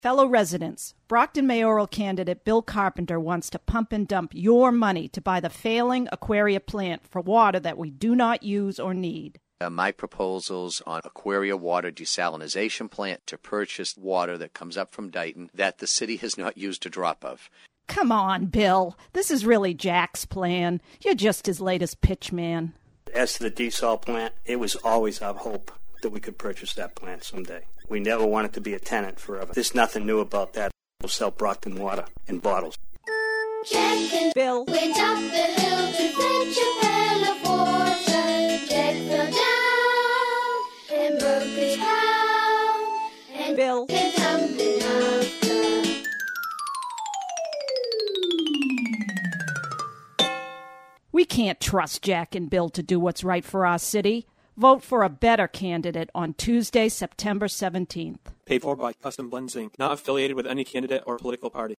Fellow residents, Brockton mayoral candidate Bill Carpenter wants to pump and dump your money to buy the failing Aquaria plant for water that we do not use or need. My proposals on Aquaria water desalinization plant to purchase water that comes up from Dighton that the city has not used a drop of. Come on, Bill. This is really Jack's plan. You're just his latest pitch man. As to the desal plant, it was always our hope that we could purchase that plant someday. We never wanted to be a tenant forever. There's nothing new about that. We'll sell Brockton water in bottles. Jack and Bill went up the hill to fetch a pail of water. Jack fell down and broke his crown, and Bill came tumbling after. We can't trust Jack and Bill to do what's right for our city. Vote for a better candidate on Tuesday, September 17th. Paid for by Custom Blends Inc., not affiliated with any candidate or political party.